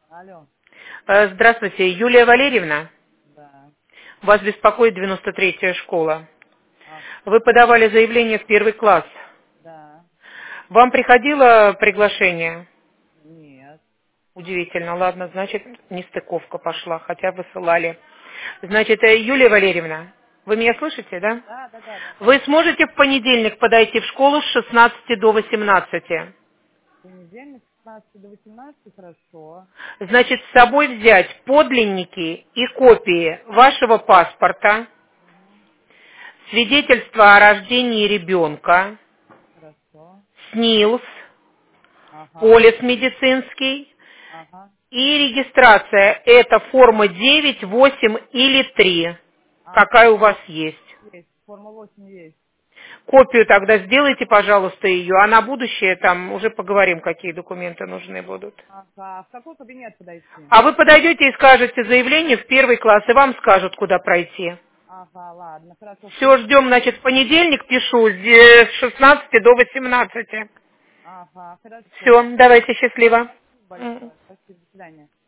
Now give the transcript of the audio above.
Алло. Здравствуйте, Юлия Валерьевна. Да. Вас беспокоит 93-я школа. А, Вы подавали заявление в первый класс. да. Вам приходило приглашение? Нет. Удивительно. Ладно, значит, нестыковка пошла, хотя высылали. Значит, Юлия Валерьевна, вы меня слышите, да? Да, да, да, да, Вы да. сможете в понедельник подойти в школу с 16 до 18? Понедельник, 16 до 18, хорошо. Значит, с собой взять подлинники и копии вашего паспорта, Угу. свидетельство о рождении ребенка, Хорошо. СНИЛС, Ага. полис медицинский Ага. и регистрация. Это форма 9, 8 или 3, какая у вас есть. Есть. Форма 8 есть. Копию тогда сделайте, пожалуйста, ее, а на будущее там уже поговорим, какие документы нужны будут. Ага. В какой кабинет подойти? А вы подойдете и скажете заявление в первый класс, и вам скажут, куда пройти. Ага, ладно. Хорошо. В Все, ждем, понедельник. значит, в понедельник пишу с 16 до 18. Ага, хорошо. Все, давайте, счастливо. Спасибо большое. Спасибо. До свидания.